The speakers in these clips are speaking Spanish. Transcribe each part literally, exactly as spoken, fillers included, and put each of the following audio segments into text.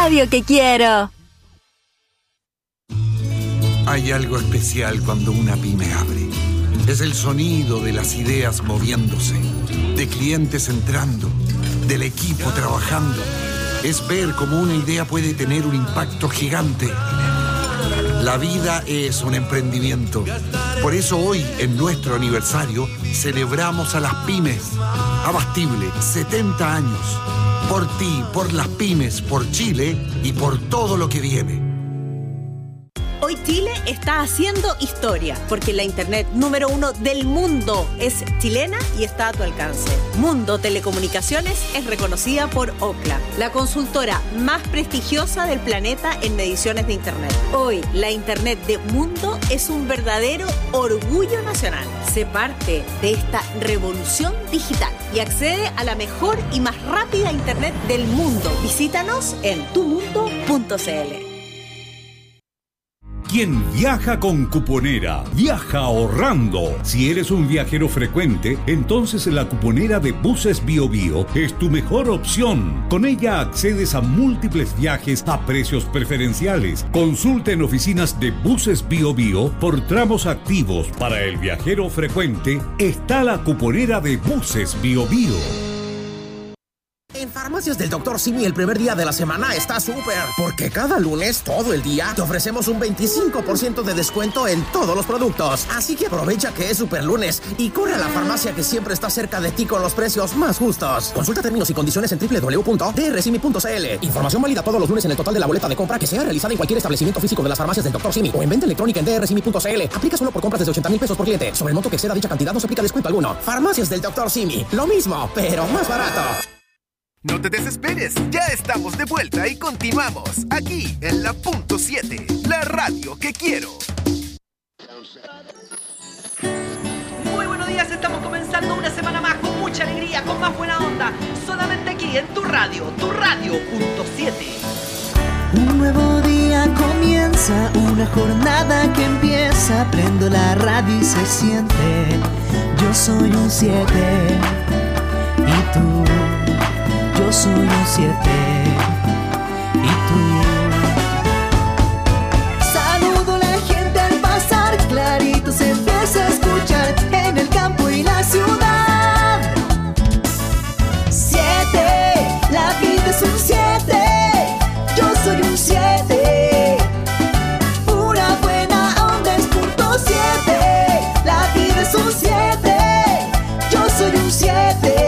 radio que quiero. Hay algo especial cuando una pyme abre. Es el sonido de las ideas moviéndose, de clientes entrando, del equipo trabajando. Es ver cómo una idea puede tener un impacto gigante. La vida es un emprendimiento. Por eso hoy, en nuestro aniversario, celebramos a las pymes. Abastible, setenta años. Por ti, por las pymes, por Chile y por todo lo que viene. Hoy Chile está haciendo historia, porque la internet número uno del mundo es chilena y está a tu alcance. Mundo Telecomunicaciones es reconocida por Ookla, la consultora más prestigiosa del planeta en mediciones de internet. Hoy, la internet de Mundo es un verdadero orgullo nacional. Sé parte de esta revolución digital y accede a la mejor y más rápida internet del mundo. Visítanos en tu mundo punto c l. Quien viaja con Cuponera, viaja ahorrando. Si eres un viajero frecuente, entonces la Cuponera de Buses Bio Bio es tu mejor opción. Con ella accedes a múltiples viajes a precios preferenciales. Consulta en oficinas de Buses Bio Bio por tramos activos. Para el viajero frecuente, está la Cuponera de Buses Bio Bio. En Farmacias del doctor Simi el primer día de la semana está súper, porque cada lunes, todo el día, te ofrecemos un veinticinco por ciento de descuento en todos los productos. Así que aprovecha que es super lunes y corre a la farmacia que siempre está cerca de ti con los precios más justos. Consulta términos y condiciones en doble u doble u doble u punto d r simi punto c l. Información válida todos los lunes en el total de la boleta de compra que sea realizada en cualquier establecimiento físico de las Farmacias del doctor Simi o en venta electrónica en d r simi punto c l. Aplica solo por compras desde ochenta mil pesos por cliente. Sobre el monto que exceda dicha cantidad no se aplica descuento alguno. Farmacias del doctor Simi. Lo mismo, pero más barato. No te desesperes, ya estamos de vuelta y continuamos aquí en la punto siete, la radio que quiero. Muy buenos días, estamos comenzando una semana más con mucha alegría, con más buena onda, solamente aquí en tu radio, tu radio punto siete. Un nuevo día comienza, una jornada que empieza, prendo la radio y se siente, yo soy un siete y tú. Yo soy un siete y tú. Saludo a la gente al pasar, clarito se empieza a escuchar en el campo y la ciudad. Siete, la vida es un siete, yo soy un siete. Pura buena onda es punto siete, la vida es un siete, yo soy un siete.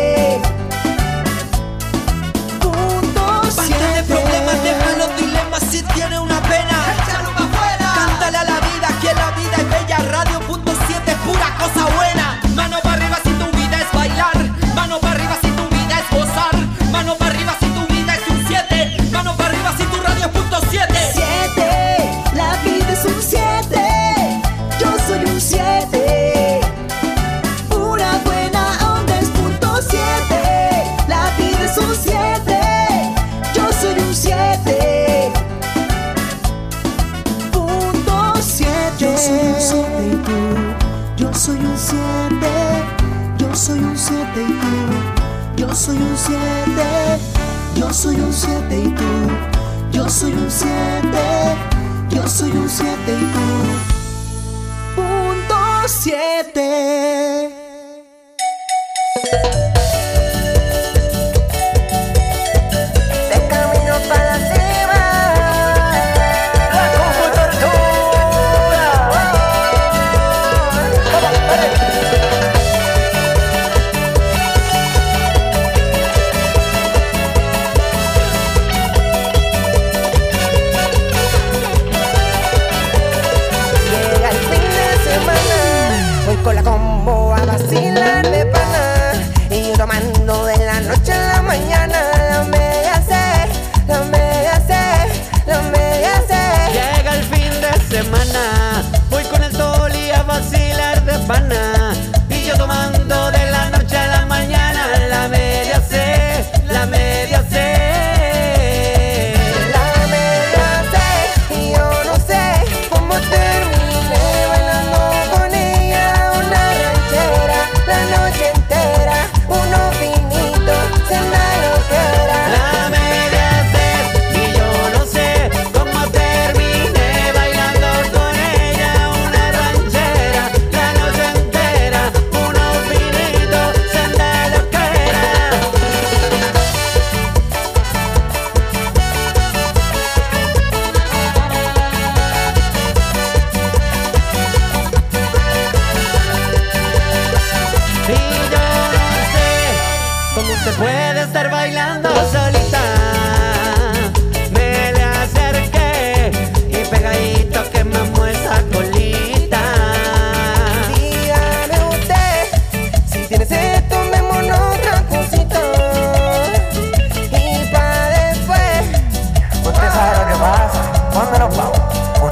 Si tiene una pena, échalo pa' afuera. Cántale a la vida, que la vida es bella. Radio punto siete es pura cosa buena. Mano para arriba si tu vida es bailar. Mano para arriba si tu vida es gozar. Mano para arriba si tu vida es un siete. Mano para arriba si tu radio es punto siete. Siete, la vida es un siete. Yo soy un siete. Pura buena onda es punto siete. La vida es un siete. Yo soy un siete. Yo soy un siete y tú, yo soy un siete, yo soy un siete y tú, yo soy un siete, yo soy un siete y tú, yo soy un siete, yo soy un siete y tú, punto siete. Con la combo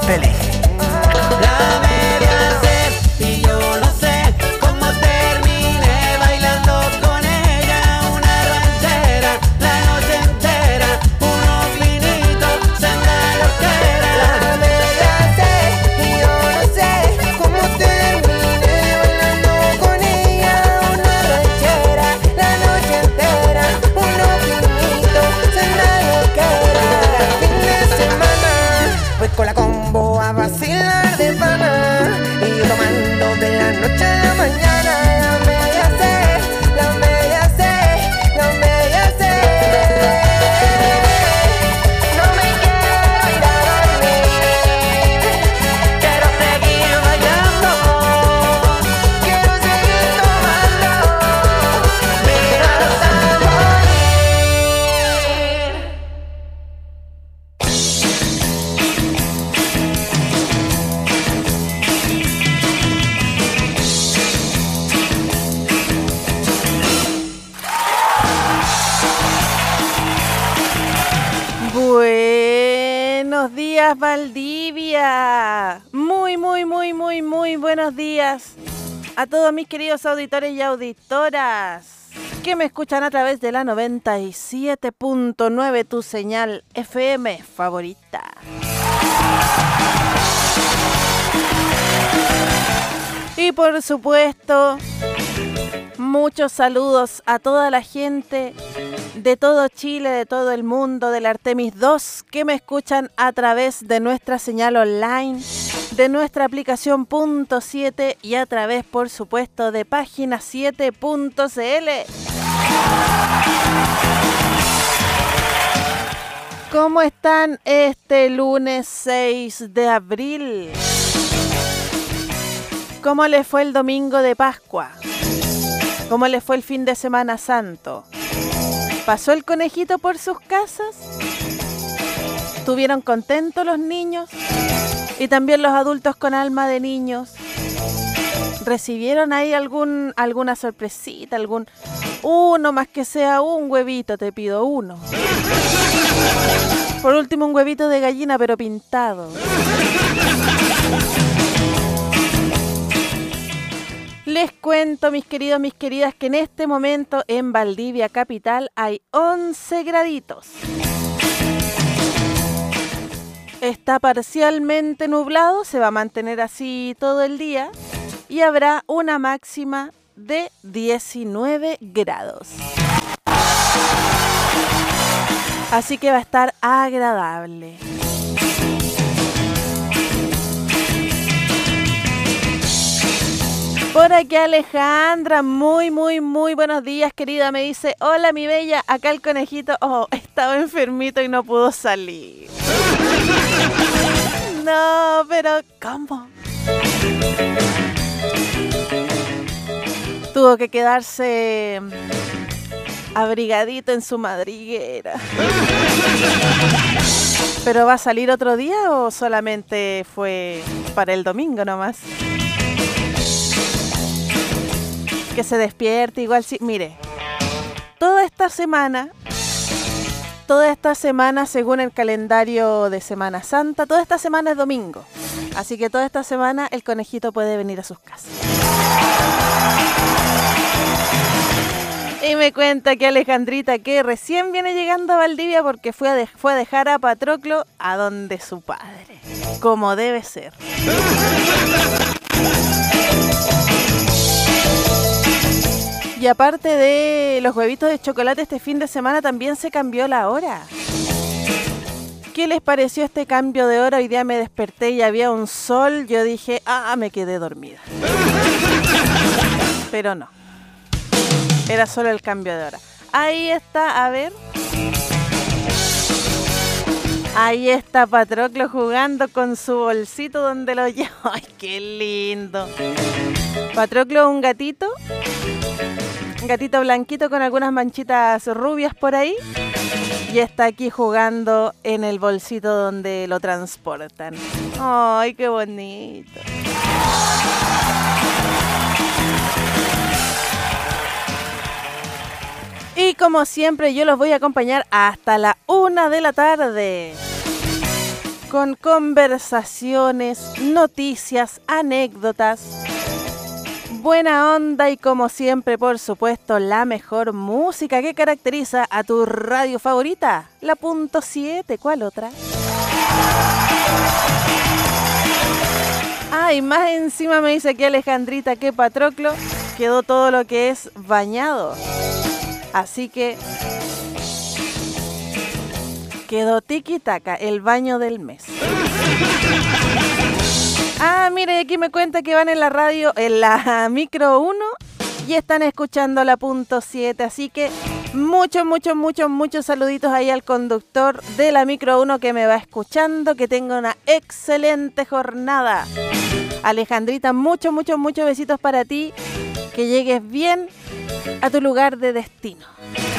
Elige. La media set y yo lo sé, como terminé bailando con ella una ranchera, la noche entera, unos vinitos, senda loquera. La media set y yo lo sé, como terminé bailando con ella una ranchera, la noche entera, unos vinitos, senda loquera. Fin de semana, voy con la combo a vacilar de pana y yo tomando de la noche a la mañana. La media C, la media C, la media C. No me quiero ir a dormir, quiero seguir bailando, quiero seguir tomando, mira hasta morir. Buenos días, Valdivia. Muy, muy, muy, muy, muy buenos días a todos mis queridos auditores y auditoras que me escuchan a través de la noventa y siete punto nueve, tu señal F M favorita. Y por supuesto, muchos saludos a toda la gente de todo Chile, de todo el mundo, del Artemis dos, que me escuchan a través de nuestra señal online, de nuestra aplicación punto siete y a través, por supuesto, de página siete punto c l. ¿Cómo están este lunes seis de abril? ¿Cómo les fue el domingo de Pascua? ¿Cómo les fue el fin de Semana Santo? ¿Pasó el conejito por sus casas? ¿Estuvieron contentos los niños? Y también los adultos con alma de niños. ¿Recibieron ahí algún alguna sorpresita? Algún uno, más que sea un huevito, te pido uno. Por último, un huevito de gallina, pero pintado. Les cuento, mis queridos, mis queridas, que en este momento en Valdivia capital hay once graditos. Está parcialmente nublado, se va a mantener así todo el día y habrá una máxima de diecinueve grados. Así que va a estar agradable. Por aquí Alejandra, muy, muy, muy buenos días, querida. Me dice, hola mi bella, acá el conejito, oh, estaba enfermito y no pudo salir. No, pero ¿cómo? Tuvo que quedarse abrigadito en su madriguera. ¿Pero va a salir otro día o solamente fue para el domingo nomás? Que se despierte igual, sí. Mire, toda esta semana, toda esta semana según el calendario de Semana Santa, toda esta semana es domingo. Así que toda esta semana el conejito puede venir a sus casas. Y me cuenta que Alejandrita, que recién viene llegando a Valdivia porque fue a, de, fue a dejar a Patroclo a donde su padre, como debe ser. Y aparte de los huevitos de chocolate, este fin de semana también se cambió la hora. ¿Qué les pareció este cambio de hora? Hoy día me desperté y había un sol. Yo dije, ah, me quedé dormida. Pero no. Era solo el cambio de hora. Ahí está, a ver. Ahí está Patroclo jugando con su bolsito donde lo lleva. ¡Ay, qué lindo! Patroclo es un gatito. Un gatito blanquito con algunas manchitas rubias por ahí. Y está aquí jugando en el bolsito donde lo transportan. ¡Ay, qué bonito! Y como siempre yo los voy a acompañar hasta la una de la tarde. con conversaciones, noticias, anécdotas, buena onda y como siempre, por supuesto, la mejor música que caracteriza a tu radio favorita, la punto siete. ¿Cuál otra? Ah, y más encima me dice que Alejandrita que Patroclo quedó todo lo que es bañado. Así que quedó tiki-taka, el baño del mes. Ah, mire, aquí me cuenta que van en la radio, en la micro uno y están escuchando la punto siete. Así que muchos, muchos, muchos, muchos saluditos ahí al conductor de la micro uno que me va escuchando. Que tenga una excelente jornada. Alejandrita, muchos, muchos, muchos besitos para ti. Que llegues bien a tu lugar de destino.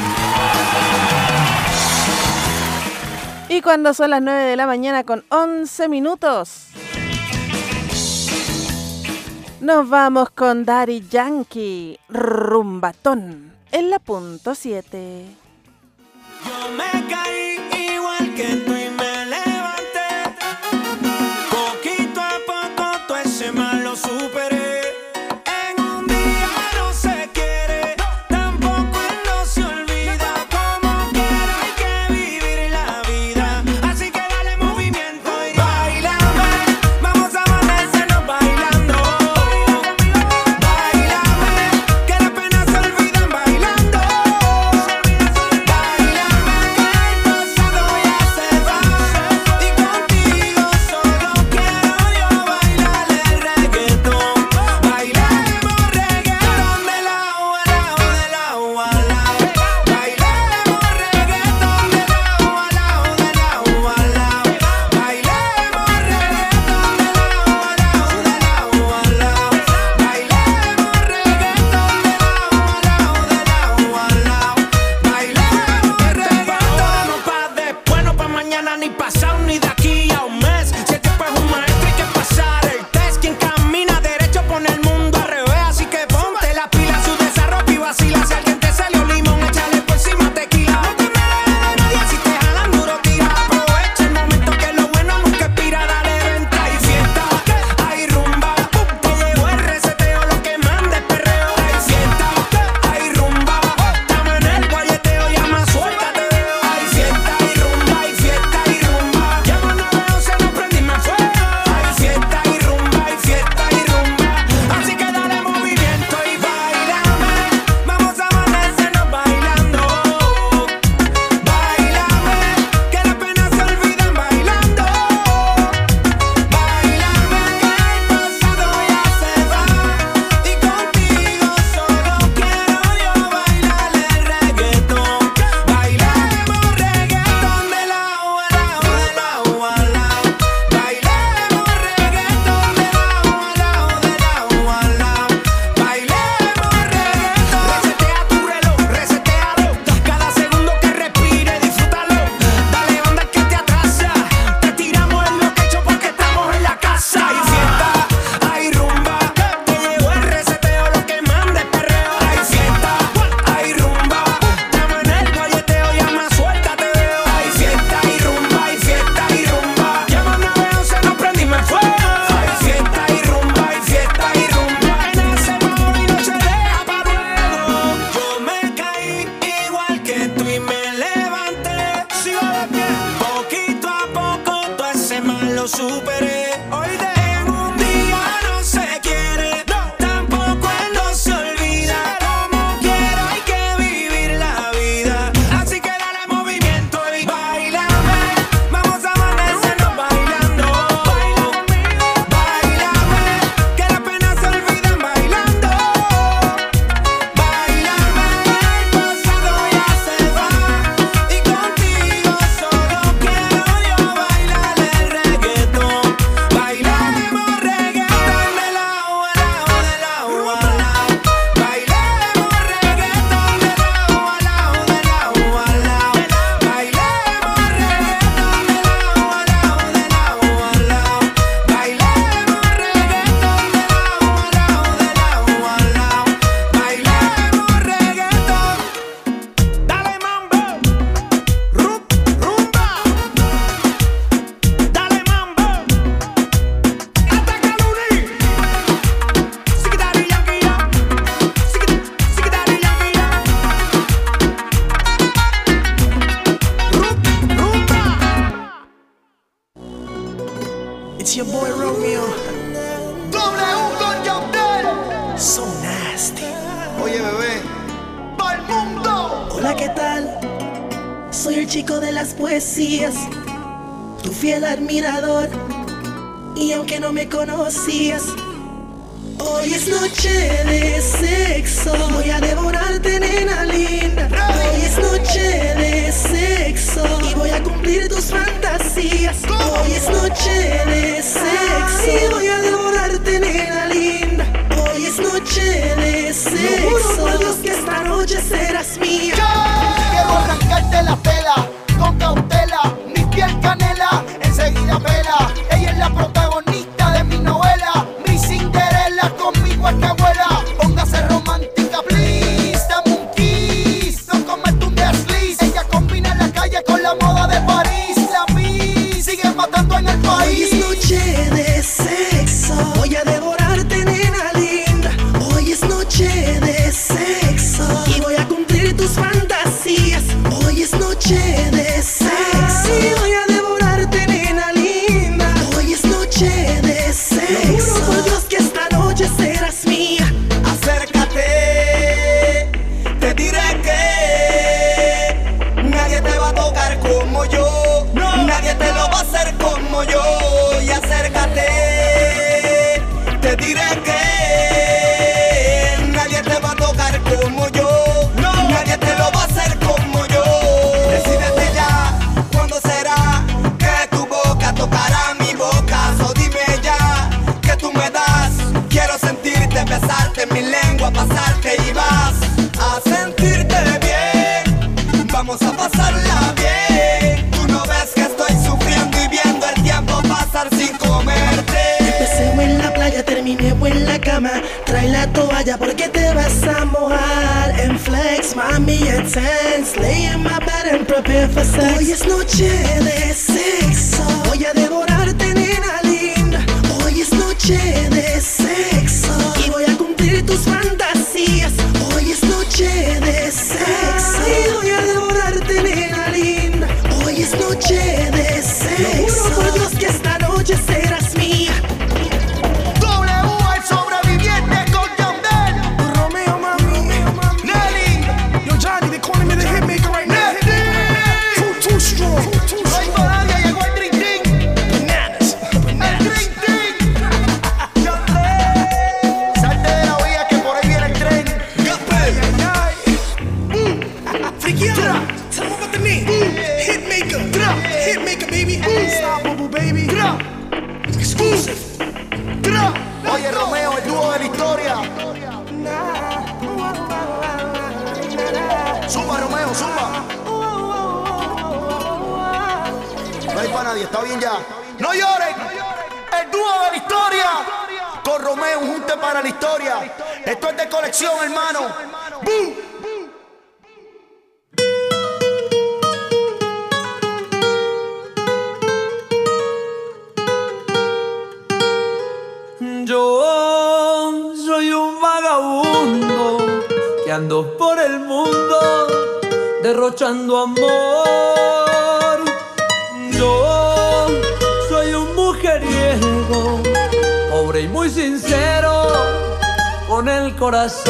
Y cuando son las nueve de la mañana con once minutos, nos vamos con Daddy Yankee, Rumbatón, en la punto siete. Yo me caí igual que tú y me levanté. Poquito a poco todo ese mal lo superé. It's your boy Romeo. W con Yandel. So nasty. Oye, bebé, ¡pa'l mundo! Hola, ¿qué tal? Soy el chico de las poesías, tu fiel admirador. Y aunque no me conocías, hoy es noche de sexo. Voy a devorarte, nena linda. Hoy es noche de sexo y voy a cumplir tus fantasías. Hoy es noche de sexo y voy a devorarte, nena linda. Hoy es noche de sexo. Juro por Dios que esta noche serás mía. Quiero arrancarte la tela con cautela, mi piel canela, enseguida pela. Ella es la protagonista de mi novela, mi Cinderella, conmigo es que abuela. Póngase romántica, please, dame un kiss, no comete un desliz. Ella combina la calle con la moda de París, la Miss sigue matando en el país. Hoy es noche de sexo, voy a devorarte, nena linda. Hoy es noche de sexo y voy a cumplir tus fantasías. Hoy es noche de sexo y voy a devorarte, nena linda. Hoy es noche de sexo. Juro por Dios que esta noche serás mía. Acércate, te diré que nadie te va a tocar como yo, no. Nadie te lo va a hacer como yo. Y acércate, te diré que nadie te va a tocar como yo, no. Nadie te lo va a hacer como yo. Decídete ya, ¿cuándo será que tu boca tocará mi boca? So dime ya, que tú me das. Quiero sentirte, besarte, mi lengua pasarte y vas a sentirte bien. Vamos a pasarla bien. Tú no ves que estoy sufriendo y viendo el tiempo pasar sin comerte. Empecé en la playa, terminé en la cama. Trae la toalla porque te vas a mojar. En flex, mami, intense. Lay in my bed and prepare for sex. Hoy es noche de sexo. Voy a devorarte, nena linda. Hoy es noche de sexo y voy a cumplir tus fantasías. Hoy es noche de sexo y voy a devorarte, nena linda. Hoy es noche de sexo. Juro por Dios que esta noche serás mía. W, el sobreviviente con Yandel. Romeo, mami, Nelly. yo Johnny, they calling me the hitmaker right now. Too, too strong. No hay malaria, llegó el Dream Team. Bananas, El bananas. Dream Team. Yandel. Salte de la vía que por ahí viene el tren. Freaky out. Tell them about the name. Hitmaker. Hitmaker, baby. Unstoppable, baby. Exclusive. Oye, Romeo, el dúo de la historia. Zumba, Romeo, zumba. No hay para nadie, está bien ya. No lloren. El dúo de la historia. Con Romeo, un junte para la historia. Esto es de colección, hermano. ¡Bum! Yo soy un vagabundo que ando por el mundo derrochando amor. Yo soy un mujeriego, pobre y muy sincero, con el corazón.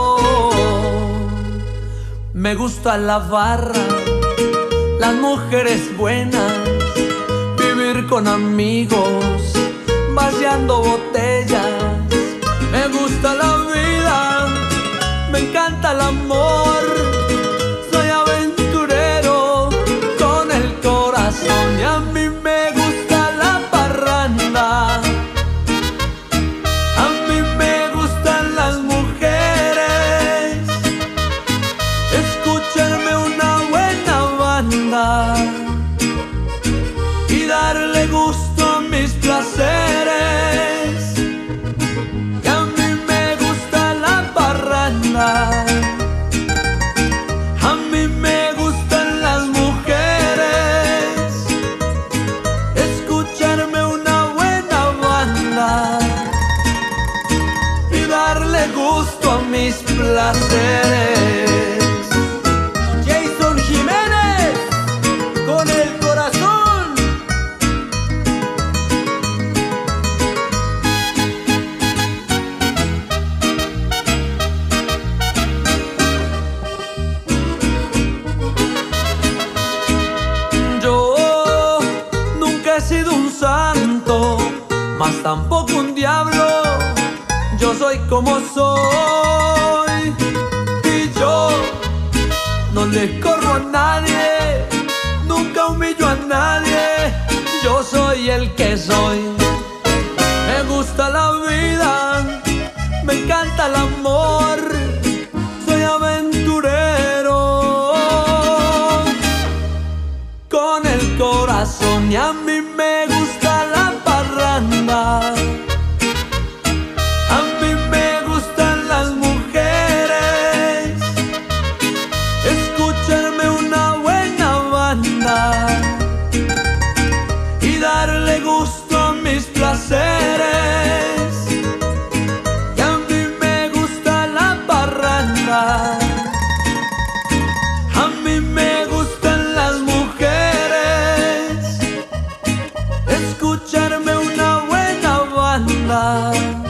Me gusta la barra, las mujeres buenas, vivir con amigos, vaciando botellas. Me gusta la vida, me encanta el amor. Soy aventurero con el corazón y a mí me gusta la parranda. A mí me gustan las mujeres, escucharme una buena banda y darle gusto a mis placeres. Que a mí me gusta la parranda, a mí me gustan las mujeres, escucharme una buena banda y darle gusto a mis placeres. Jason Jiménez, con el corazón. tampoco un diablo. Yo soy como soy y yo no le corro a nadie, nunca humillo a nadie. Yo soy el que soy. Me gusta la vida, me encanta el amor, soy aventurero con el corazón y a mí me gusta la parranda. A mí me gustan las mujeres, escucharme una buena banda y darle gusto a mis placeres. Y a mí me gusta la parranda. A mí me gustan las mujeres, escucharme una buena banda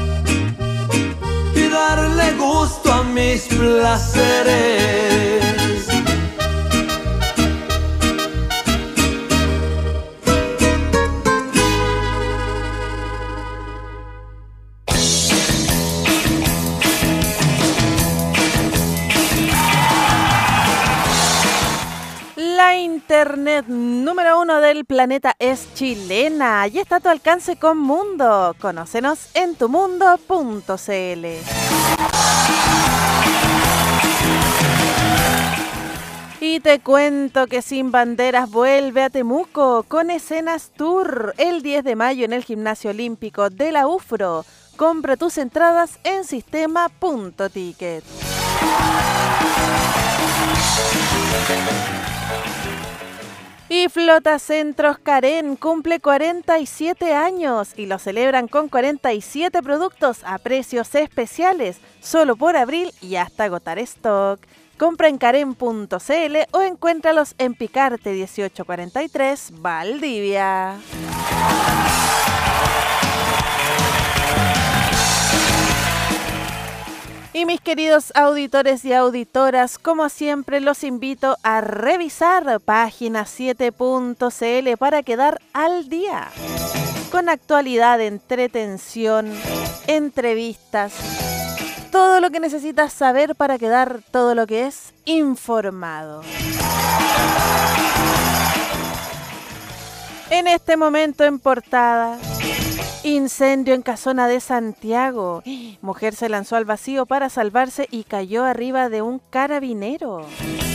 y darle gusto a mis placeres. La internet número uno del planeta es chilena y está a tu alcance con Mundo. Conócenos en tumundo punto cl. Y te cuento que Sin Banderas vuelve a Temuco con Escenas Tour el diez de mayo en el Gimnasio Olímpico de la U F R O. Compra tus entradas en sistema punto ticket. Y Flota Centros Carén cumple cuarenta y siete años y lo celebran con cuarenta y siete productos a precios especiales, solo por abril y hasta agotar stock. Compra en carén punto cl o encuéntralos en Picarte dieciocho cuarenta y tres, Valdivia. Y mis queridos auditores y auditoras, como siempre los invito a revisar página siete punto cl para quedar al día. Con actualidad, entretención, entrevistas, todo lo que necesitas saber para quedar todo lo que es informado. En este momento en portada, incendio en Casona de Santiago. Mujer se lanzó al vacío para salvarse y cayó arriba de un carabinero.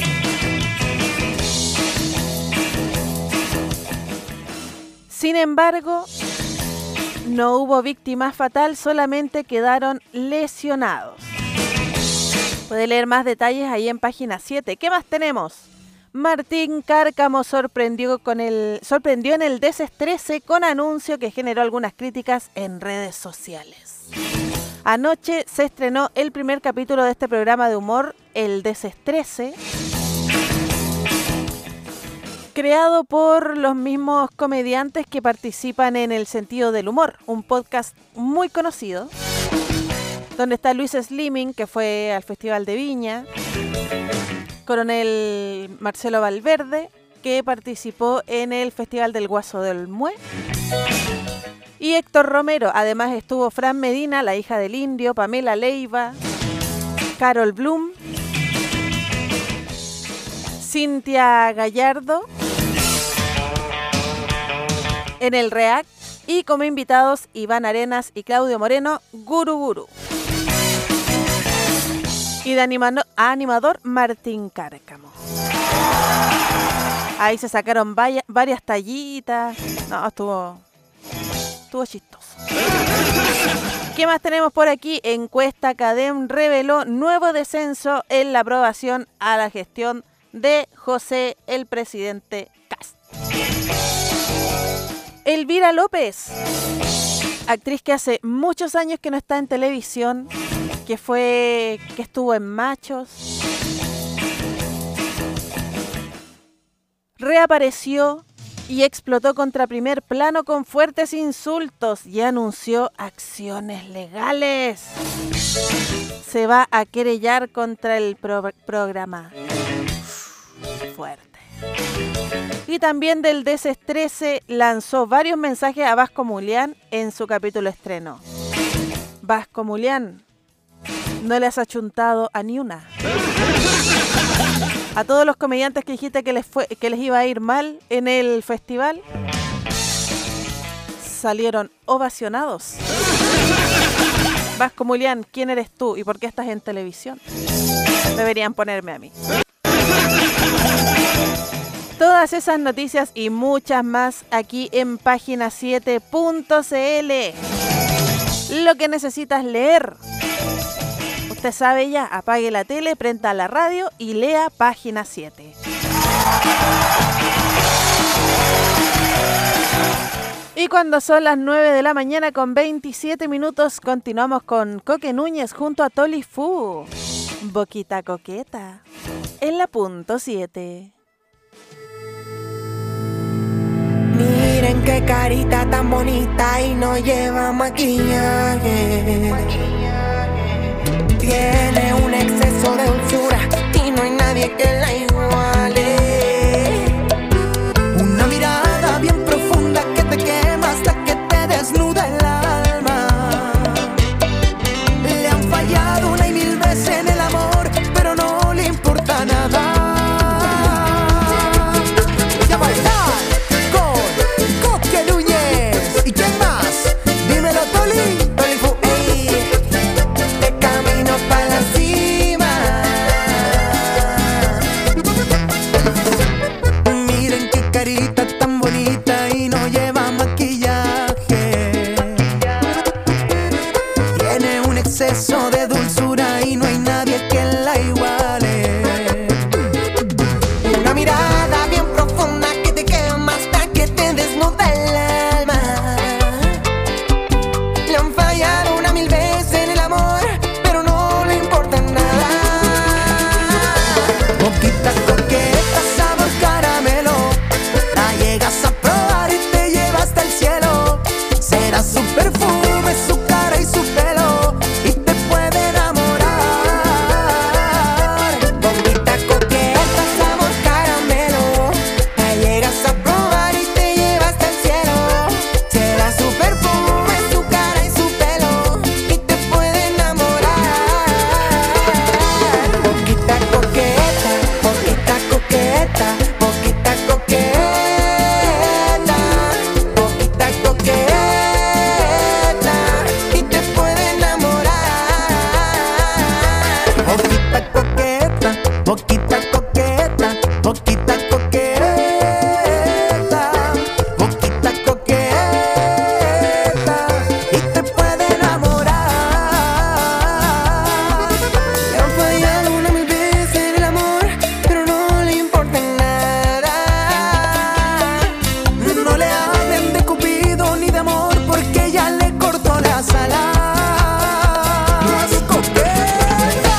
Sin embargo, no hubo víctima fatal, solamente quedaron lesionados. Puede leer más detalles ahí en página siete. ¿Qué más tenemos? Martín Cárcamo sorprendió, con el, sorprendió en el Desestrese con anuncio que generó algunas críticas en redes sociales. Anoche se estrenó el primer capítulo de este programa de humor, El Desestrese, creado por los mismos comediantes que participan en El Sentido del Humor, un podcast muy conocido, donde está Luis Slimming, que fue al Festival de Viña, Coronel Marcelo Valverde, que participó en el Festival del Guaso del Mue, y Héctor Romero. Además estuvo Fran Medina, la hija del Indio, Pamela Leiva, Carol Bloom, Cintia Gallardo en el React, y como invitados Iván Arenas y Claudio Moreno, Guru Guru. Y de animano, animador Martín Cárcamo. Ahí se sacaron vaya, varias tallitas. No, estuvo, estuvo chistoso. ¿Qué más tenemos por aquí? Encuesta Cadem reveló nuevo descenso en la aprobación a la gestión de José el presidente Kast. Elvira López, actriz que hace muchos años que no está en televisión, que fue que estuvo en Machos, reapareció y explotó contra Primer Plano con fuertes insultos y anunció acciones legales. Se va a querellar contra el pro programa. Fuerte. Y también del Desestrese lanzó varios mensajes a Vasco Mulián en su capítulo estreno. Vasco Mulián, no le has achuntado a ni una. A todos los comediantes que dijiste que les, fue, que les iba a ir mal en el festival, salieron ovacionados. Vasco Mulián, ¿quién eres tú y por qué estás en televisión? Deberían ponerme a mí. Todas esas noticias y muchas más aquí en página siete punto c l. Lo que necesitas leer. Usted sabe ya, apague la tele, prenda la radio y lea página siete. Y cuando son las nueve de la mañana con veintisiete minutos, continuamos con Coque Núñez junto a Toli Fu. Boquita coqueta. En la punto siete. Miren qué carita tan bonita y no lleva maquillaje. Tiene un exceso de dulzura y no hay nadie que la iguale. Una mirada bien profunda que te quema hasta que te desnuda el alma. Le han fallado una y mil veces en el amor, pero no le importa nada. Y a bailar con Coque Núñez. ¿Y quién más? Dímelo, Toli. Toli Fu, ey. De camino para la cima. Miren qué carita tan bonita y no lleva maquillaje. Tiene un exceso de dulzura y no hay nadie que la iguale. Una mirada bien profunda que te quema hasta que te desnuda el alma. Le han fallado una mil veces en el amor, pero no le importa nada. Boquita coqueta, sabor caramelo. La llegas a probar y te lleva hasta el cielo. Será su perfume, su cara y su pelo, y te puede enamorar. Boquita coqueta, sabor caramelo. La llegas a probar y te lleva hasta el cielo. Será su perfume, su cara y su pelo, y te puede enamorar. Boquita coqueta, boquita coqueta, boquita coqueta, boquita coqueta, y te puede enamorar. Boquita coqueta, boquita coqueta, boquita coqueta, boquita coqueta, y te puede enamorar. Le han fallado una mil veces en el amor, pero no le importa nada. No le hablen de Cupido ni de amor, porque ya le cortó las alas. Coqueta.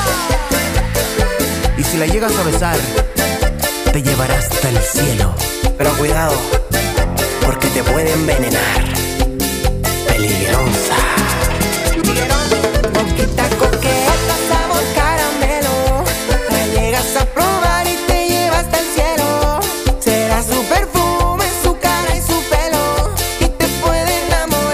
Y si la llegas a besar, te llevará hasta el cielo. Pero cuidado, porque te puede envenenar. Peligrosa. Boquita coqueta, sabor caramelo. La llegas a probar y te lleva hasta el cielo. Será su perfume, su cara y su pelo, y te puede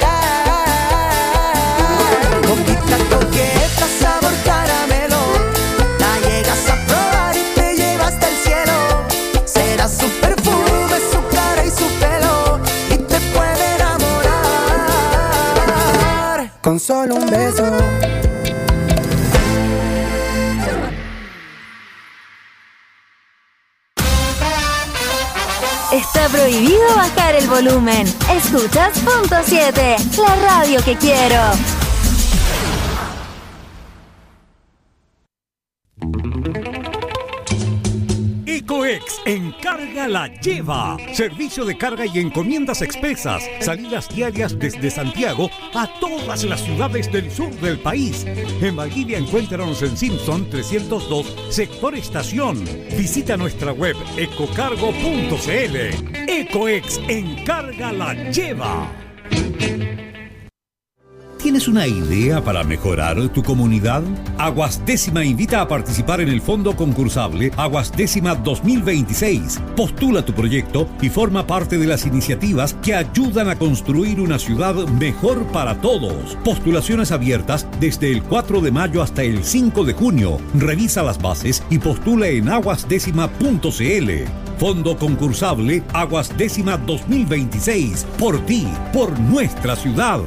enamorar. Boquita coqueta, sabor caramelo. La llegas a probar y te lleva hasta el cielo. Será su perfume, su cara y su pelo, y te puede enamorar. Con solo un beso. Está prohibido bajar el volumen. Escuchas punto siete, la radio que quiero. Ecoex Encarga la Lleva. Servicio de carga y encomiendas expresas. Salidas diarias desde Santiago a todas las ciudades del sur del país. En Valdivia encuéntranos en Simpson trescientos dos, sector estación. Visita nuestra web ecocargo punto c l. Ecoex Encarga la Lleva. ¿Tienes una idea para mejorar tu comunidad? Aguas Décima invita a participar en el fondo concursable Aguas Décima dos mil veintiséis. Postula tu proyecto y forma parte de las iniciativas que ayudan a construir una ciudad mejor para todos. Postulaciones abiertas desde el cuatro de mayo hasta el cinco de junio. Revisa las bases y postula en aguas décima punto c l. Fondo concursable Aguas Décima dos mil veintiséis. Por ti, por nuestra ciudad.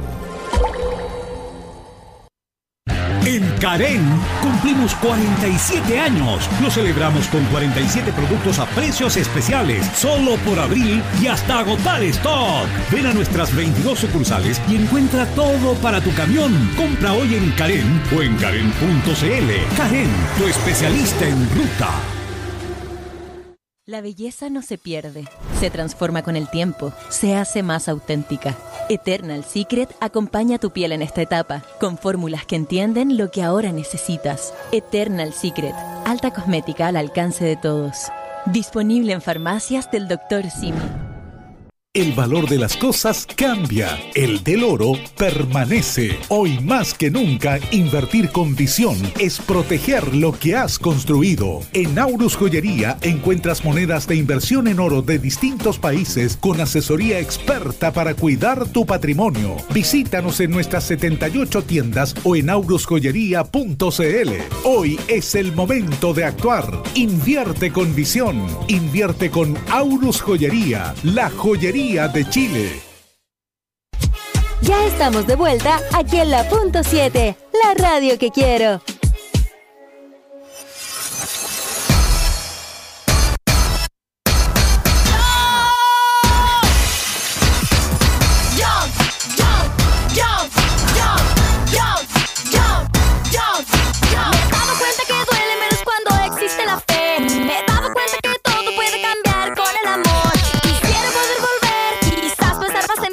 En Carén cumplimos cuarenta y siete años. Lo celebramos con cuarenta y siete productos a precios especiales, solo por abril y hasta agotar stock. Ven a nuestras veintidós sucursales y encuentra todo para tu camión. Compra hoy en Carén o en carén punto c l. Carén, tu especialista en ruta. La belleza no se pierde, se transforma con el tiempo, se hace más auténtica. Eternal Secret acompaña tu piel en esta etapa, con fórmulas que entienden lo que ahora necesitas. Eternal Secret, alta cosmética al alcance de todos. Disponible en farmacias del doctor Simi. El valor de las cosas cambia, el del oro permanece. Hoy más que nunca, invertir con visión es proteger lo que has construido. En Aurus Joyería encuentras monedas de inversión en oro de distintos países con asesoría experta para cuidar tu patrimonio. Visítanos en nuestras setenta y ocho tiendas o en aurus joyería punto c l. Hoy es el momento de actuar. Invierte con visión. Invierte con Aurus Joyería, la joyería de Chile. Ya estamos de vuelta aquí en la punto siete, la radio que quiero.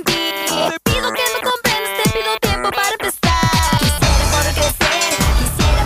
Quisiera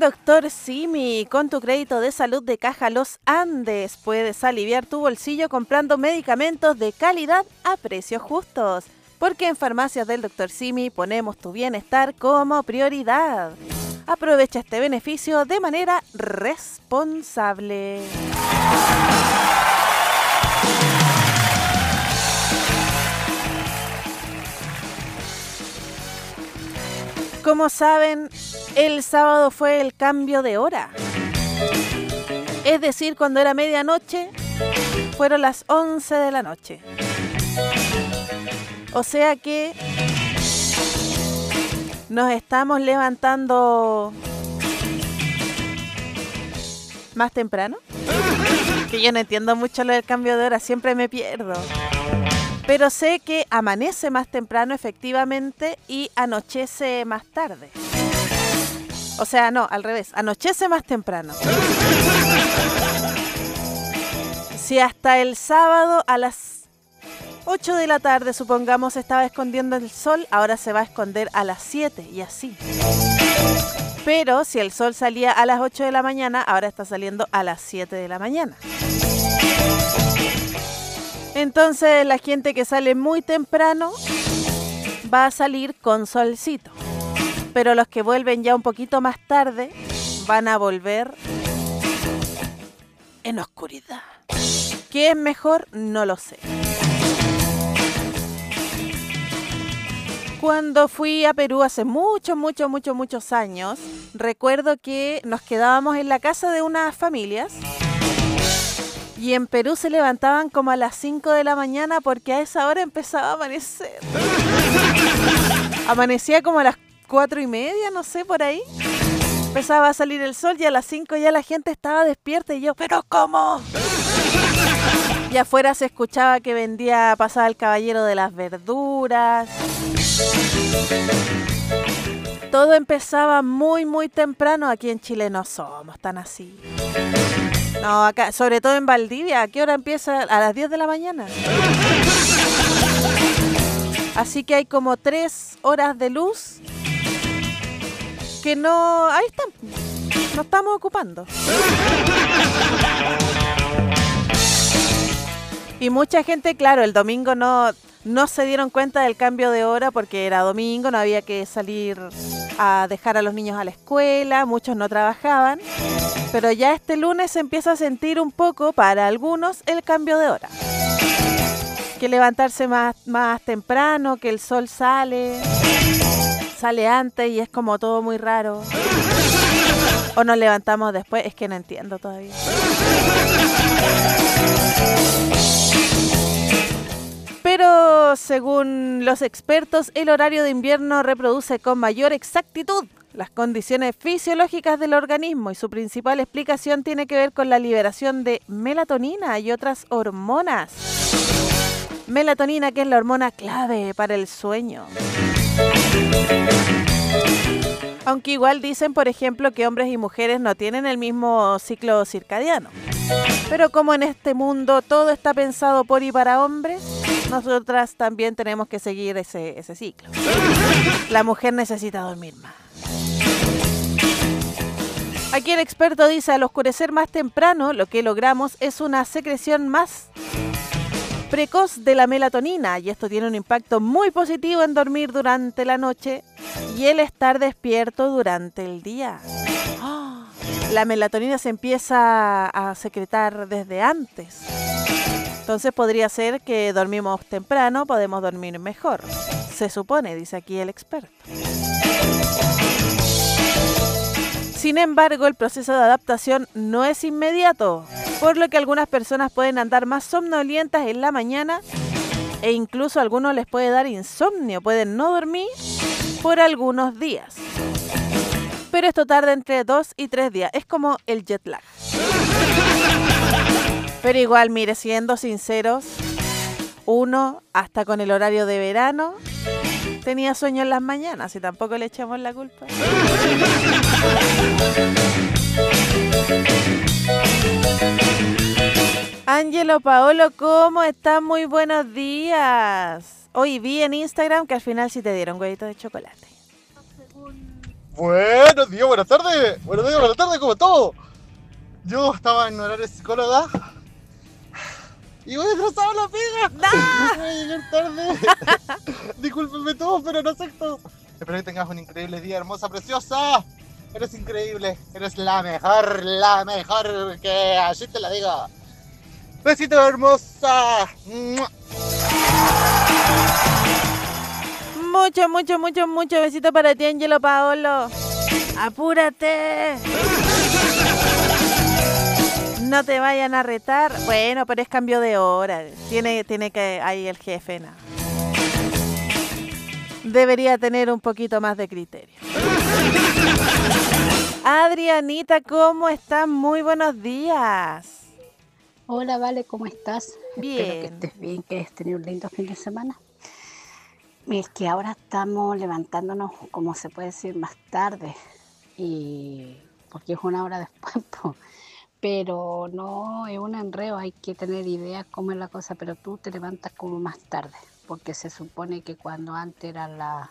doctor Simi, con tu crédito de salud de Caja Los Andes puedes aliviar tu bolsillo comprando medicamentos de calidad a precios justos. Porque en Farmacias del doctor Simi ponemos tu bienestar como prioridad. Aprovecha este beneficio de manera responsable. Como saben, el sábado fue el cambio de hora. Es decir, cuando era medianoche, fueron las once de la noche. O sea que nos estamos levantando más temprano. Que yo no entiendo mucho lo del cambio de hora, siempre me pierdo. Pero sé que amanece más temprano efectivamente y anochece más tarde. O sea, no, al revés, anochece más temprano. Si hasta el sábado a las ocho de la tarde, supongamos, se estaba escondiendo el sol, ahora se va a esconder a las siete y así. Pero si el sol salía a las ocho de la mañana, ahora está saliendo a las siete de la mañana. Entonces la gente que sale muy temprano va a salir con solcito. Pero los que vuelven ya un poquito más tarde van a volver en oscuridad. ¿Qué es mejor? No lo sé. Cuando fui a Perú hace muchos, muchos, muchos, muchos años, recuerdo que nos quedábamos en la casa de unas familias. Y en Perú se levantaban como a las cinco de la mañana porque a esa hora empezaba a amanecer. Amanecía como a las cuatro y media, no sé, por ahí. Empezaba a salir el sol y a las cinco ya la gente estaba despierta y yo, ¿pero cómo? Y afuera se escuchaba que vendía, pasaba el caballero de las verduras. Todo empezaba muy, muy temprano. Aquí en Chile no somos tan así. No, acá, sobre todo en Valdivia, ¿a qué hora empieza? A las diez de la mañana. Así que hay como tres horas de luz que no... Ahí están, no estamos ocupando. Y mucha gente, claro, el domingo no, no se dieron cuenta del cambio de hora porque era domingo, no había que salir a dejar a los niños a la escuela, muchos no trabajaban. Pero ya este lunes se empieza a sentir un poco, para algunos, el cambio de hora. Que levantarse más, más temprano, que el sol sale, sale antes y es como todo muy raro. O nos levantamos después, es que no entiendo todavía. Pero según los expertos, el horario de invierno reproduce con mayor exactitud las condiciones fisiológicas del organismo y su principal explicación tiene que ver con la liberación de melatonina y otras hormonas. Melatonina, que es la hormona clave para el sueño. Aunque igual dicen, por ejemplo, que hombres y mujeres no tienen el mismo ciclo circadiano. Pero como en este mundo todo está pensado por y para hombres, nosotras también tenemos que seguir ese, ese ciclo. La mujer necesita dormir más. Aquí el experto dice, al oscurecer más temprano, lo que logramos es una secreción más precoz de la melatonina y esto tiene un impacto muy positivo en dormir durante la noche y el estar despierto durante el día. ¡Oh! La melatonina se empieza a secretar desde antes. Entonces podría ser que dormimos temprano, podemos dormir mejor. Se supone, dice aquí el experto. Sin embargo, el proceso de adaptación no es inmediato, por lo que algunas personas pueden andar más somnolientas en la mañana e incluso a algunos les puede dar insomnio, pueden no dormir por algunos días. Pero esto tarda entre dos y tres días, es como el jet lag. Pero igual, mire, siendo sinceros, uno, hasta con el horario de verano, tenía sueño en las mañanas y tampoco le echamos la culpa. Ángelo Paolo, ¿cómo están? Muy buenos días. Hoy vi en Instagram que al final sí te dieron huevitos de chocolate. Buenos días, buenas tardes. Buenos días, buenas tardes, como todo. Yo estaba en horario de psicóloga y voy a atrasado la pega. ¡No! Voy a llegar tarde. Discúlpenme todos, pero no acepto. Espero que tengas un increíble día, hermosa, preciosa. Eres increíble, eres la mejor, la mejor, que así te la digo. Besito, hermosa. Mucho, mucho, mucho, mucho besito para ti, Angelo Paolo. ¡Apúrate! No te vayan a retar. Bueno, pero es cambio de hora. Tiene, tiene que... Ahí el jefe, no. Debería tener un poquito más de criterio. Adrianita, ¿cómo estás? Muy buenos días. Hola, Vale, ¿cómo estás? Bien. Espero que estés bien, que hayas tenido un lindo fin de semana. Es que ahora estamos levantándonos, como se puede decir, más tarde. Y porque es una hora después, po. Pero no es un enredo, hay que tener ideas cómo es la cosa, pero tú te levantas como más tarde, porque se supone que cuando antes eran la,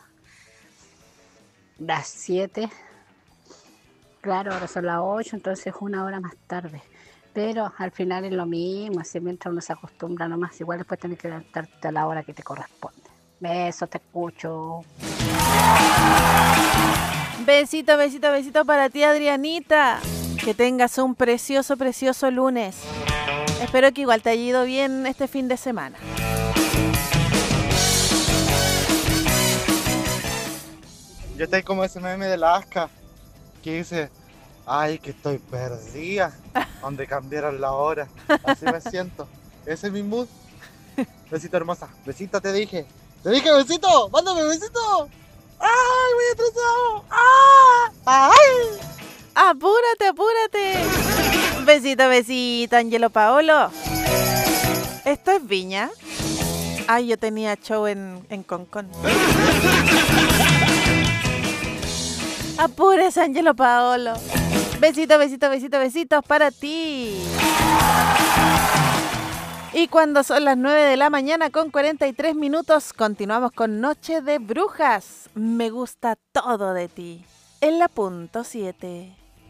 las siete, claro, ahora son las ocho, entonces es una hora más tarde. Pero al final es lo mismo, así mientras uno se acostumbra nomás, igual después tienes que levantarte a la hora que te corresponde. Besos, te escucho. Besito, besito, besito para ti, Adrianita. Que tengas un precioso, precioso lunes. Espero que igual te haya ido bien este fin de semana. Yo estoy como ese meme de la Asca que dice, ay, que estoy perdida, donde cambiaron la hora. Así me siento. Ese es mi mood. Besito, hermosa. Besito, te dije. Te dije besito. Mándame besito. ¡Ay, voy atrasado! ¡Ah! ¡Ay! ¡Apúrate, apúrate! Besito, besito, Angelo Paolo. ¿Esto es Viña? Ay, yo tenía show en, en Concón. Apúrese, Angelo Paolo. Besito, besito, besito, besitos para ti. Y cuando son las nueve de la mañana con cuarenta y tres minutos, continuamos con Noche de Brujas. Me gusta todo de ti. En la punto siete.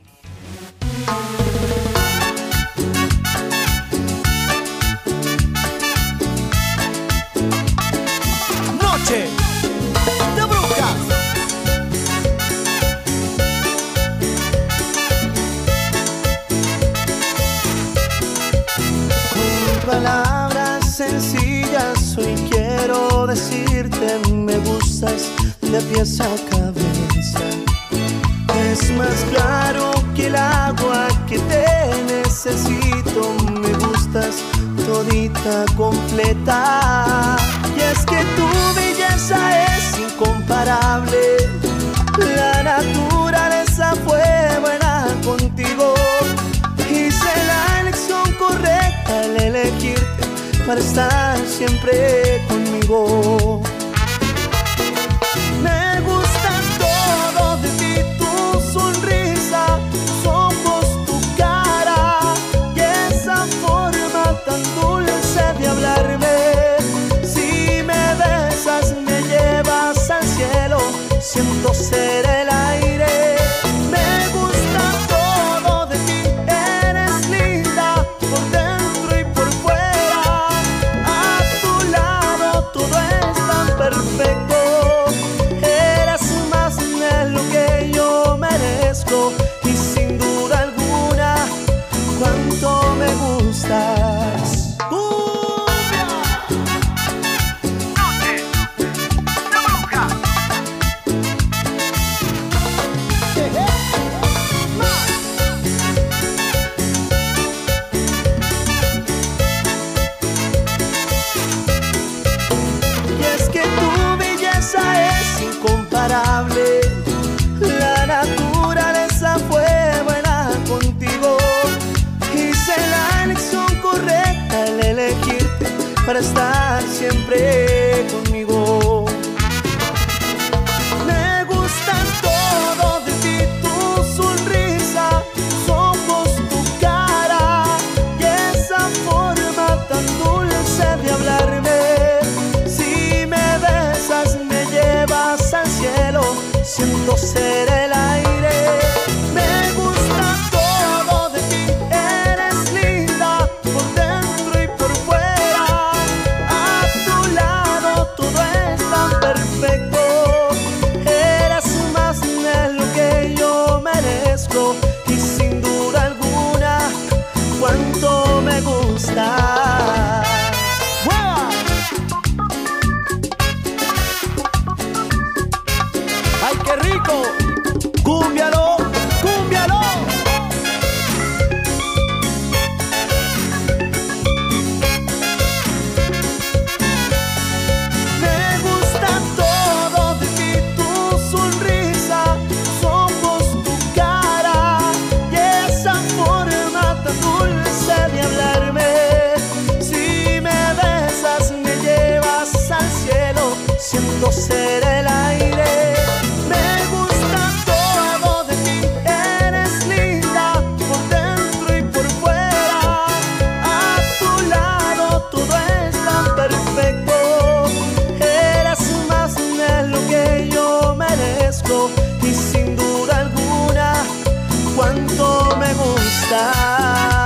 Noche de Brujas. Con palabras sencillas hoy quiero decirte, me gustas de pies a cabeza. Es más claro que el agua que te necesito, me gustas todita completa. Y es que tu belleza es incomparable, la naturaleza fue buena contigo. Hice la elección correcta al elegirte para estar siempre conmigo. Me gusta todo de ti, tu sonrisa, tus ojos, tu cara y esa forma tan dulce de hablarme. Si me besas me llevas al cielo, siento ser el aire. Me gusta todo de ti, eres linda por dentro y por fuera. A tu lado todo es tan perfecto. Eres más de lo que yo merezco y sin duda alguna cuánto me gustas. Incomparable, la naturaleza fue buena contigo. Hice la elección correcta al elegirte para estar siempre conmigo. Me gusta todo de ti, tu sonrisa, tus ojos, tu cara y esa forma tan dulce de hablarme. Si me besas me llevas al cielo, siento ser el aire. México. Cúmbialo, cúmbialo. Me gusta todo de ti, tu sonrisa, tus ojos, tu cara y esa forma tan dulce de hablarme. Si me besas me llevas al cielo, siento ser el aire. Me gusta todo de ti, eres linda por dentro y por fuera. A tu lado todo es tan perfecto. Eres más de lo que yo merezco y sin duda alguna cuánto me gusta.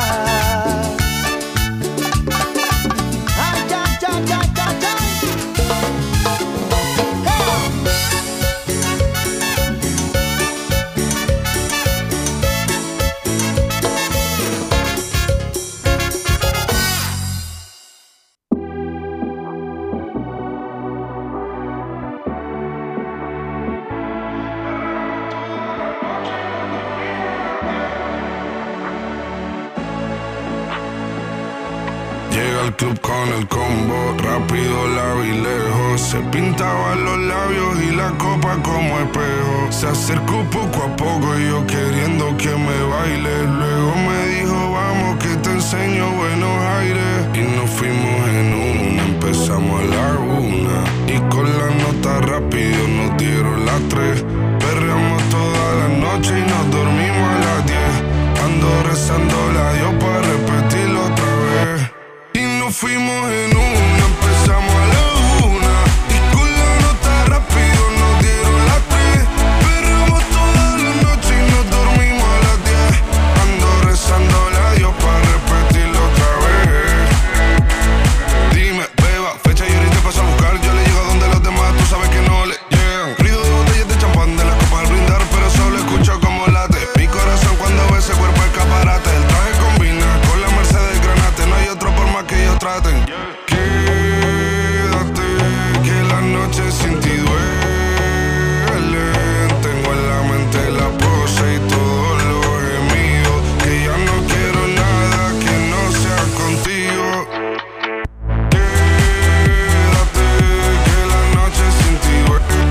Llega al club con el combo, rápido la vi lejos. Se pintaba los labios y la copa como espejo. Se acercó poco a poco y yo queriendo que me baile. Luego me dijo vamos que te enseño buenos aires. Y nos fuimos en una, empezamos a la una. Y con la nota rápido nos dieron las tres. Perreamos toda la noche y nos dormimos a las diez. Ando rezando la Dios para repetirlo otra vez. Nos fuimos en una, empezamos a la una. Y con la nota rápido nos dieron las tres. Perreamos toda la noche y nos dormimos a las diez. Ando rezando a Dios para repetirlo otra vez. Dime, beba, fecha y ahorita paso a buscar. Yo le llego donde los demás, tú sabes que no le llegan. Ruido de botellas de champán de las copas al brindar, pero solo escucho como late mi corazón cuando ve ese cuerpo escaparate. El traje combina con la Mercedes Granate. No hay otro por más que ellos traten. Quédate, que la noche sin ti duele. Tengo en la mente la pose y todo lo gemido. Que ya no quiero nada que no sea contigo. Quédate, que la noche sin ti duele.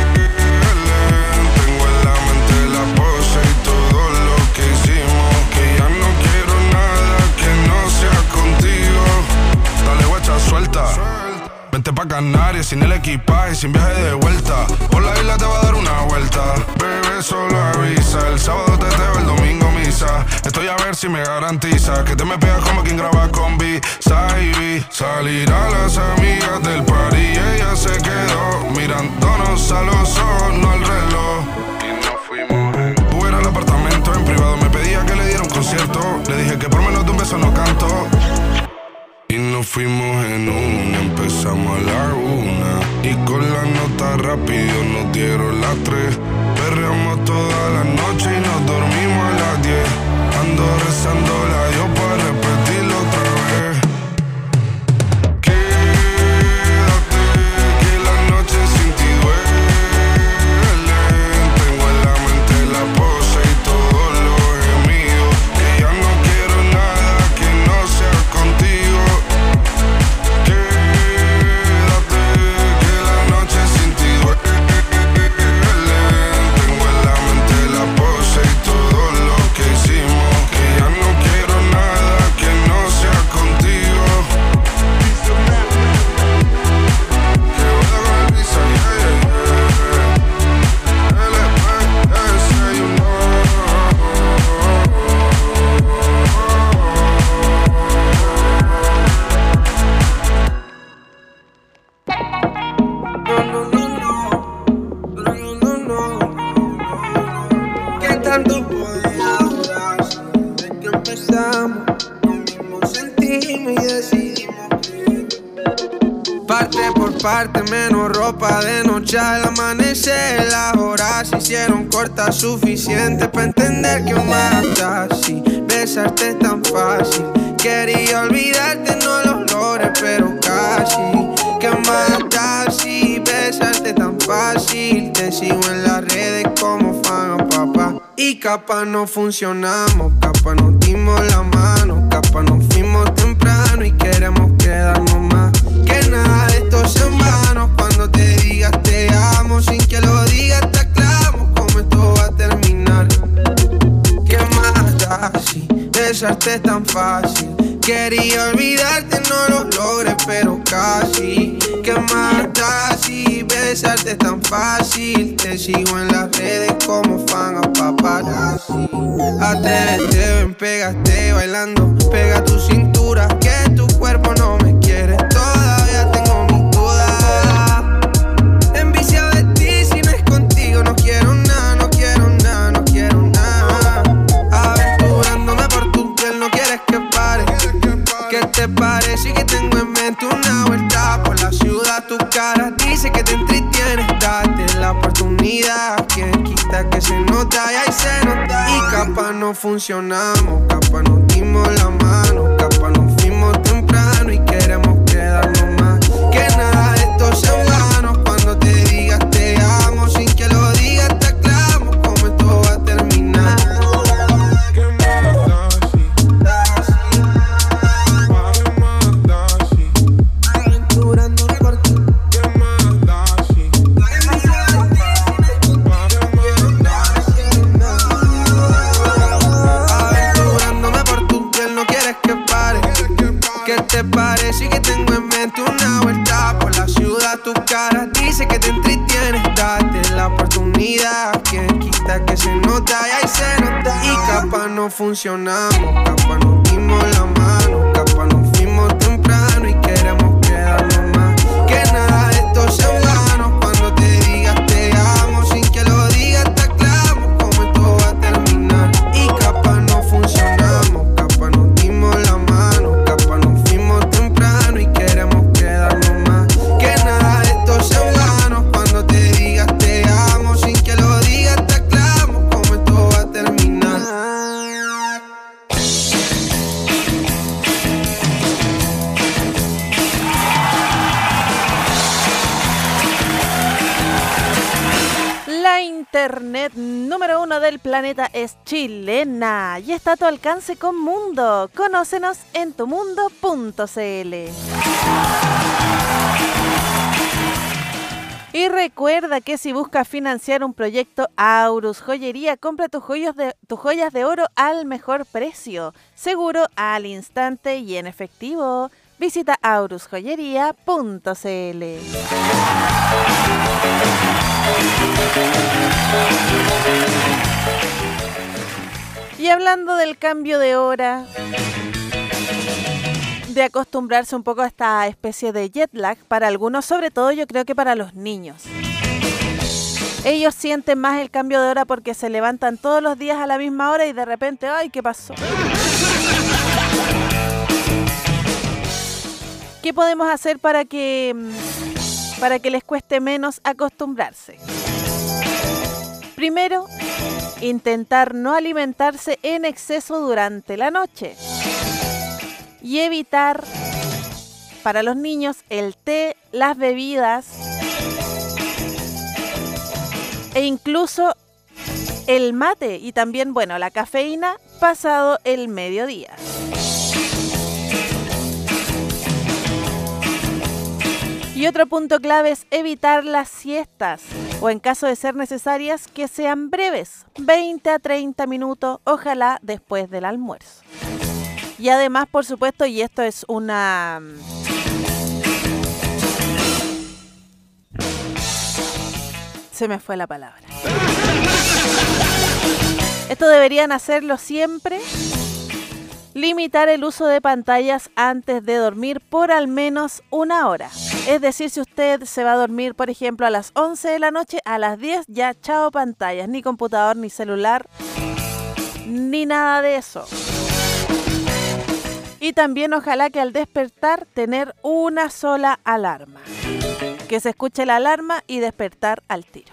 Tengo en la mente la pose y todo lo que hicimos. Que ya no quiero nada que no sea contigo. Dale guacha, suelta. Vente pa' Canarias sin el equipaje, sin viaje de vuelta. Por la isla te va a dar una vuelta. Bebé, solo avisa. El sábado teteo, el domingo misa. Estoy a ver si me garantiza que te me pegas como quien graba con B-Side. Salir a las amigas del party y ella se quedó mirándonos a los ojos, no al reloj. Y nos fuimos en Uber al apartamento en privado. Me pedía que le diera un concierto. Le dije que por menos de un beso no canto. Y nos fuimos en una, empezamos a la una. Y con la nota rápido nos dieron las tres. Perreamos toda la noche y nos dormimos a las diez. Ando rezando la Dios para repetirlo otra vez. Quédate, que la noche sin ti duele. Tengo en la mente la pose y todo lo gemido. Que ya no quiero nada que no sea contigo. Quédate, que la noche sin ti duele. Tengo en la mente la pose y todo lo que hicimos. Que ya no quiero nada que no sea contigo. Que voy con el visa, yeah, yeah, yeah. L P S, you know. ¿Qué tanto podía durar? Desde que empezamos, lo mismo sentimos y decidimos. Parte por parte, menos ropa de noche al amanecer. Las horas se hicieron cortas, suficiente para entender que mata. Si besarte es tan fácil, quería olvidarte, no lo logré, pero casi. Que mata si besarte tan fácil. fácil. Te sigo en las redes como fan a papá. Y capaz no funcionamos, capaz nos dimos la mano, capaz nos fuimos temprano y queremos quedarnos más. Que nada de esto sea en vano. Cuando te digas te amo, sin que lo digas te aclamo cómo esto va a terminar. ¿Qué más da si besarte es tan fácil? Quería olvidarte, no lo logré, pero casi. ¿Qué más da si besarte es tan fácil? Te sigo en las redes como fan a paparazzi. Atrévete, ven, pégate bailando. Pega tu cintura, que tu cuerpo no me quiere. Todavía tengo mis dudas. Enviciado de ti, si no es contigo no quiero nada, no quiero nada, no quiero nada. Aventurándome por tu piel, no quieres que pare. ¿Qué te parece que tengo en mente una vuelta por la ciudad? Tu cara dice que te entretienes, date la oportunidad. Quien quita que se nota y ahí se nota. Y capaz no funcionamos, capaz nos dimos la mano, capaz nos fuimos temprano y queremos quedarnos más. Que nada de esto sea en vano. Cuando te digas te amo, sin que lo digas te aclamo cómo esto va a terminar. ¿Te parece que tengo en mente una vuelta por la ciudad? Tu cara dice que te entretienes, date la oportunidad. Quien quita que se nota y ahí se nota. Y capaz no funcionamos, capaz nos dimos la mano, capaz nos fuimos temprano y queremos quedarnos más. Que nada de esto sea en vano. Cuando te digas te amo, sin que lo digas te aclamo cómo esto va a terminar. Y capaz no funcionamos, capaz nos dimos la mano, capaz nos temprano y queremos quedarnos más. Que nada de esto sea en vano. Cuando te digas te amo, sin que lo digas te aclamo cómo esto va a terminar. La internet número uno del planeta es chilena y está a tu alcance con Mundo. Conócenos en tu mundo punto c l. Y recuerda que si buscas financiar un proyecto, Aurus Joyería, compra tus joyas de, tus joyas de oro al mejor precio, seguro, al instante y en efectivo. Visita aurus joyería punto c l. Y hablando del cambio de hora, de acostumbrarse un poco a esta especie de jet lag, para algunos, sobre todo yo creo que para los niños. Ellos sienten más el cambio de hora porque se levantan todos los días a la misma hora y de repente, ¡ay, qué pasó! ¿Qué podemos hacer para que, para que les cueste menos acostumbrarse? Primero, intentar no alimentarse en exceso durante la noche y evitar para los niños el té, las bebidas e incluso el mate y también, bueno, la cafeína pasado el mediodía. Y otro punto clave es evitar las siestas o en caso de ser necesarias que sean breves, veinte a treinta minutos, ojalá después del almuerzo. Y además, por supuesto, y esto es una... Se me fue la palabra. Esto deberían hacerlo siempre. Limitar el uso de pantallas antes de dormir por al menos una hora. Es decir, si usted se va a dormir, por ejemplo, a las once de la noche, a las diez ya chao pantallas, ni computador, ni celular, ni nada de eso. Y también ojalá que al despertar tener una sola alarma. Que se escuche la alarma y despertar al tiro.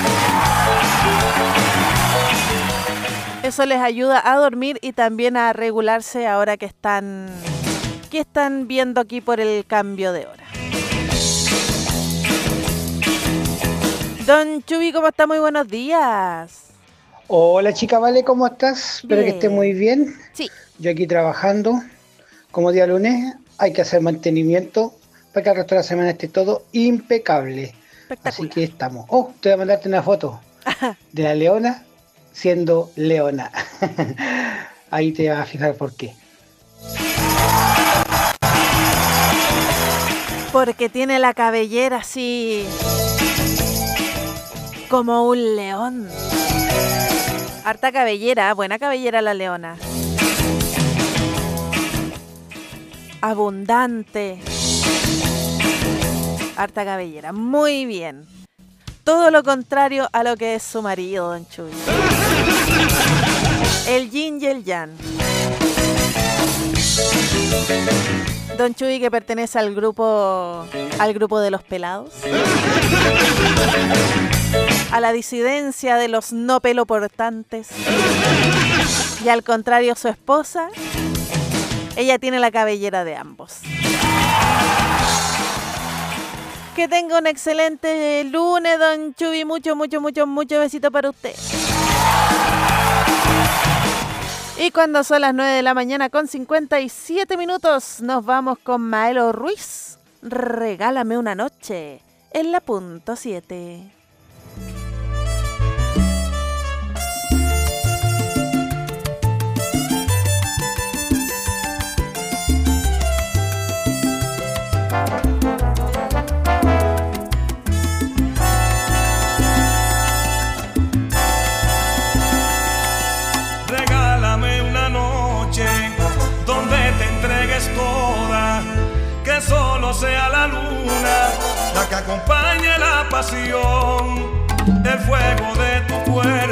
Eso les ayuda a dormir y también a regularse ahora que están, que están viendo aquí por el cambio de hora. Don Chubi, ¿cómo está? Muy buenos días. Hola chica, Vale, ¿cómo estás? Espero que estés muy bien. Sí. Yo aquí trabajando, como día lunes, hay que hacer mantenimiento para que el resto de la semana esté todo impecable. Así que estamos. Oh, te voy a mandarte una foto de la leona siendo leona. Ahí te vas a fijar por qué. Porque tiene la cabellera así como un león. Harta cabellera, buena cabellera la leona. Abundante. Harta cabellera, muy bien. Todo lo contrario a lo que es su marido, don Chuy. El yin y el yang. Don Chuy, que pertenece al grupo al grupo de los pelados, a la disidencia de los no peloportantes, y al contrario su esposa, ella tiene la cabellera de ambos. Que tenga un excelente lunes, don Chuy. Mucho, mucho, mucho, mucho besito para usted. Y cuando son las nueve de la mañana con cincuenta y siete minutos, nos vamos con Maelo Ruiz. Regálame una noche en la punto siete. Toda, que solo sea la luna la que acompañe la pasión, el fuego de tu cuerpo